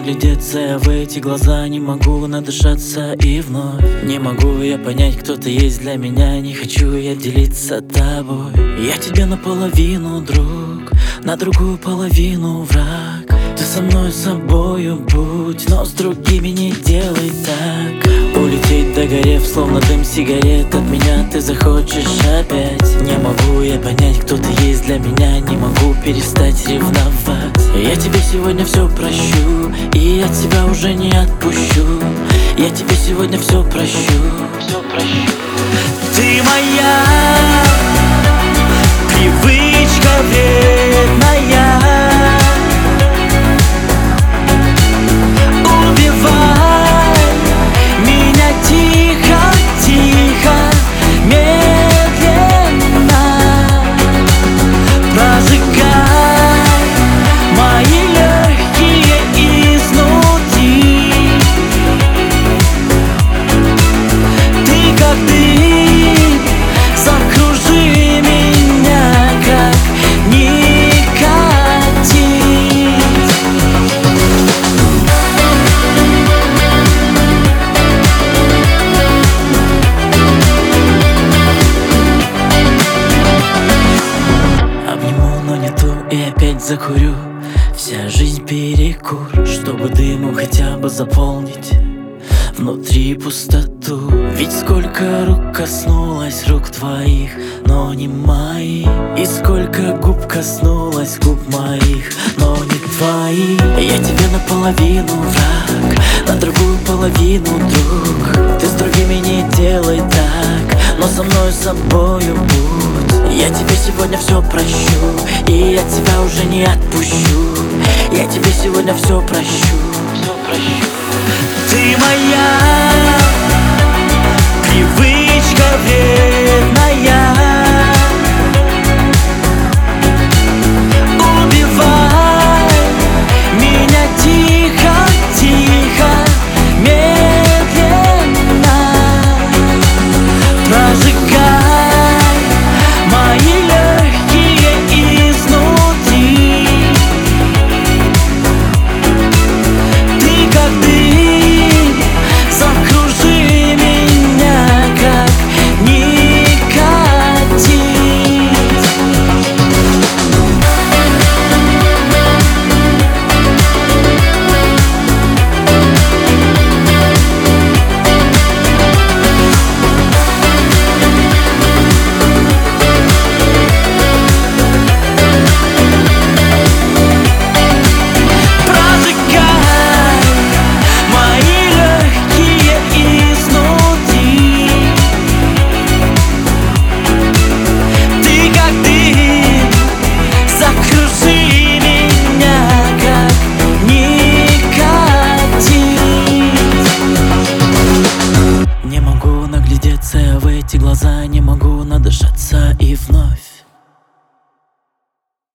вглядеться я в эти глаза, не могу надышаться и вновь не могу я понять, кто ты есть для меня. Не хочу я делиться тобой. Я тебе наполовину друг, на другую половину враг. Ты со мной собою будь, но с другими не делай так. Улететь догорев, словно дым сигарет, от меня ты захочешь опять. Не могу я понять, кто ты есть для меня, не могу перестать ревновать. Я тебе сегодня все прощу, и от тебя уже не отпущу. Я тебе сегодня все прощу, все прощу. Ты моя привычка вредная, убивай меня тихо-тихо, медленно, прожигай мои легкие изнутри. Ты как дым, закружи меня, как никотин. Обниму, но не ту и опять закурю. Вся жизнь перекур, чтобы дыму хотя бы заполнить внутри пустоту. Ведь сколько рук коснулось рук твоих, но не моих. И сколько губ коснулось губ моих, но не твоих. Я тебе наполовину враг, на другую половину друг. Ты с другими не делай так, но со мной собою будь. Я тебе сегодня все прощу, и от тебя уже не отпущу. Я тебе сегодня все прощу, все прощу. Ты моя